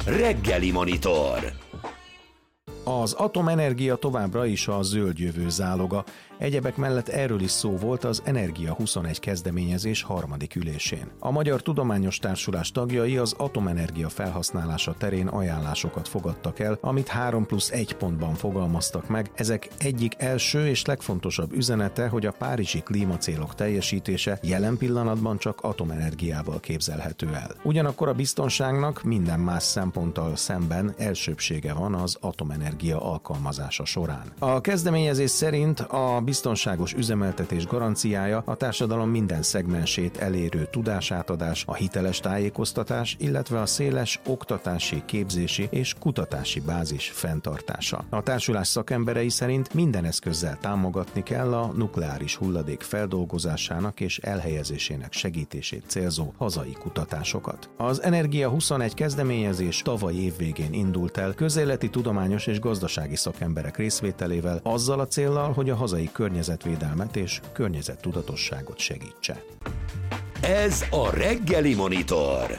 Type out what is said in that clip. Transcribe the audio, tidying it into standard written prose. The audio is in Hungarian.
Reggeli Monitor. Az atomenergia továbbra is a zöld jövő záloga. Egyebek mellett erről is szó volt az Energia 21 kezdeményezés harmadik ülésén. A Magyar Tudományos Társulás tagjai az atomenergia felhasználása terén ajánlásokat fogadtak el, amit 3+1 pontban fogalmaztak meg. Ezek egyik első és legfontosabb üzenete, hogy a párizsi klímacélok teljesítése jelen pillanatban csak atomenergiával képzelhető el. Ugyanakkor a biztonságnak minden más szemponttal szemben elsőbbsége van az atomenergia alkalmazása során. A kezdeményezés szerint a biztonságos üzemeltetés garanciája a társadalom minden szegmensét elérő tudásátadás, a hiteles tájékoztatás, illetve a széles oktatási, képzési és kutatási bázis fenntartása. A társulás szakemberei szerint minden eszközzel támogatni kell a nukleáris hulladék feldolgozásának és elhelyezésének segítését célzó hazai kutatásokat. Az Energia 21 kezdeményezés tavaly év végén indult el közéleti, tudományos és gazdasági szakemberek részvételével, azzal a céllal, hogy a hazai környezetvédelmet és környezettudatosságot segítse. Ez a Reggeli Monitor.